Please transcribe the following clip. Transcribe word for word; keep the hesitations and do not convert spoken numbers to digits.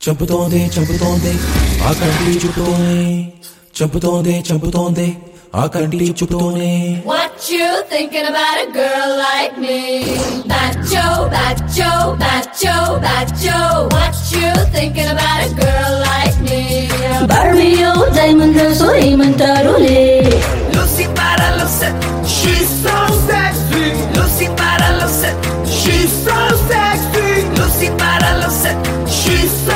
చంపుతోంది చంపుతోంది ఆ కంటి చుట్టూనే చంపుతోంది చంపుతోంది ఆ కంటి చుట్టూనే. What you thinking about a girl like me? Bacho, bacho, bacho, bacho. What you thinking about a girl like me? Barbie, diamond rose, ఏమంటారు లే